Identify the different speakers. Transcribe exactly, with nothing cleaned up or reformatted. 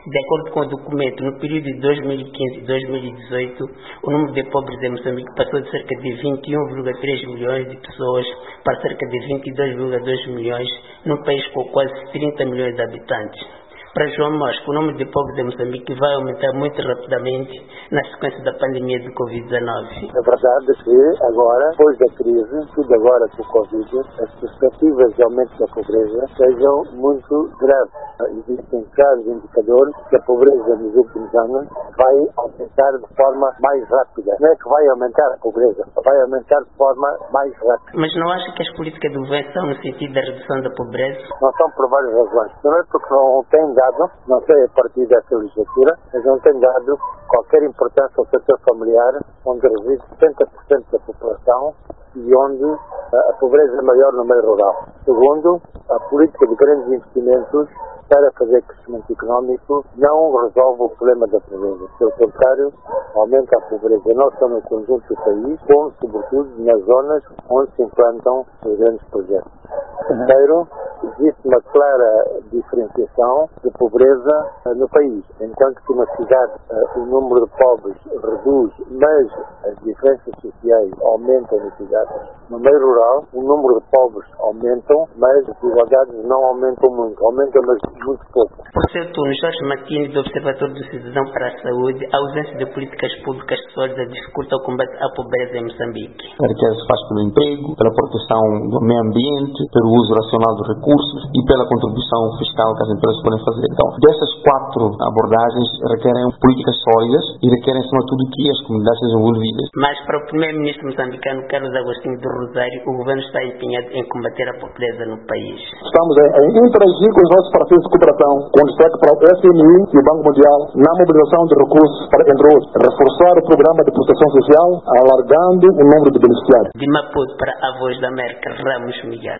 Speaker 1: De acordo com o documento, no período de dois mil e quinze a dois mil e dezoito, o número de pobres em Moçambique passou de cerca de vinte e um vírgula três milhões de pessoas para cerca de vinte e dois vírgula dois milhões, num país com quase trinta milhões de habitantes. Para João Mosco, o número de pobres em Moçambique vai aumentar muito rapidamente na sequência da pandemia de covid dezenove.
Speaker 2: É verdade que agora, depois da crise, tudo agora com o Covid, as perspectivas de aumento da pobreza sejam muito graves. Existem claros indicadores que a pobreza nos últimos anos vai aumentar de forma mais rápida. Não é que vai aumentar a pobreza, vai aumentar de forma mais rápida.
Speaker 1: Mas não acha que as políticas do governo são no sentido da redução da pobreza?
Speaker 2: Não são por várias razões. Primeiro porque não tem dado, não sei a partir dessa legislatura, mas não tem dado qualquer importância ao setor familiar, onde reside setenta por cento da população e onde a pobreza é maior no meio rural. Segundo, a política de grandes investimentos para fazer crescimento económico não resolve o problema da pobreza. Pelo contrário, aumenta a pobreza não só no conjunto do país, como sobretudo nas zonas onde se implantam os grandes projetos. Terceiro, existe uma clara diferenciação de pobreza no país. Enquanto que na cidade o número de pobres reduz, mas as diferenças sociais aumentam nas cidades. No meio rural, o número de pobres aumentam, mas as desigualdades não aumentam muito. Aumentam, mas muito pouco.
Speaker 1: Por seu turno, Jorge Martins, do Observatório do Cidadão para a Saúde, a ausência de políticas públicas sólidas dificulta o combate à pobreza em Moçambique.
Speaker 3: A riqueza se faz pelo emprego, pela proteção do meio ambiente, pelo uso racional dos recursos e pela contribuição fiscal que as empresas podem fazer. Então, dessas quatro abordagens requerem políticas sólidas e requerem, acima de tudo, que as comunidades sejam envolvidas.
Speaker 1: Mas para o primeiro-ministro moçambicano, Carlos Agostinho do Rosário, o governo está empenhado em combater a pobreza no país.
Speaker 4: Estamos a, a interagir com os nossos parceiros de cooperação, com destaque para o F M I e o Banco Mundial, na mobilização de recursos para, entre outros, reforçar o programa de proteção social, alargando o número de beneficiários.
Speaker 1: De Maputo para a Voz da América, Ramos Miguel.